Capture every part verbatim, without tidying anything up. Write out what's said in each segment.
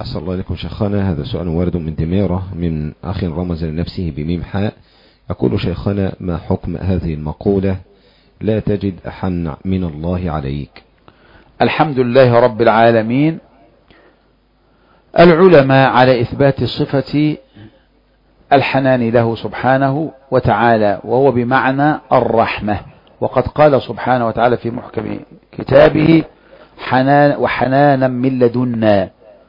أحسن الله إليكم شيخنا. هذا سؤال وارد من دميرة من أخ رمز لنفسه بميم حاء، يقول شيخنا: ما حكم هذه المقولة: لا تجد أحن من الله عليك؟ الحمد لله رب العالمين. العلماء على إثبات صفة الحنان له سبحانه وتعالى، وهو بمعنى الرحمة، وقد قال سبحانه وتعالى في محكم كتابه: حنان وحنانا من لدنا.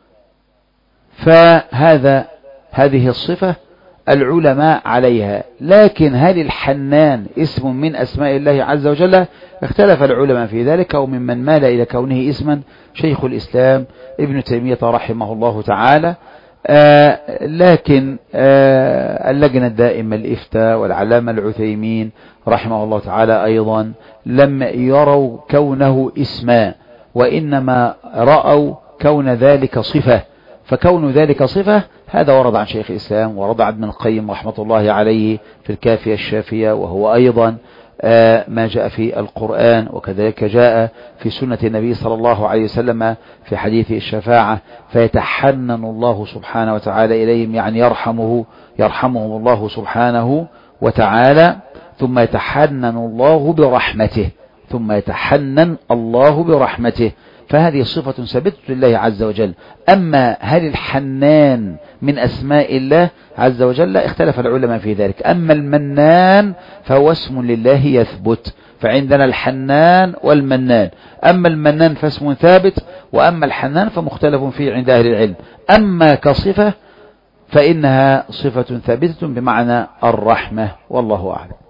فهذا هذه الصفة العلماء عليها، لكن هل الحنان اسم من أسماء الله عز وجل؟ اختلف العلماء في ذلك، وممن مال إلى كونه اسما شيخ الإسلام ابن تيمية رحمه الله تعالى. آه لكن آه اللجنة الدائمة الإفتاء والعلامة العثيمين رحمه الله تعالى أيضا لم يروا كونه اسما، وإنما رأوا كون ذلك صفة. فكون ذلك صفة هذا ورد عن شيخ الإسلام، ورد عن ابن القيم رحمة الله عليه في الكافية الشافية، وهو أيضا آه ما جاء في القرآن، وكذلك جاء في سنة النبي صلى الله عليه وسلم في حديث الشفاعة: فيتحنن الله سبحانه وتعالى إليهم، يعني يرحمه يرحمهم الله سبحانه وتعالى، ثم يتحنن الله برحمته ثم يتحنن الله برحمته فهذه صفة ثابتة لله عز وجل. أما هل الحنان من أسماء الله عز وجل؟ اختلف العلماء في ذلك. أما المنان فهو اسم لله يثبت، فعندنا الحنان والمنان. أما المنان فاسم ثابت، وأما الحنان فمختلف فيه عند أهل العلم. أما كصفة فإنها صفة ثابتة بمعنى الرحمة، والله أعلم.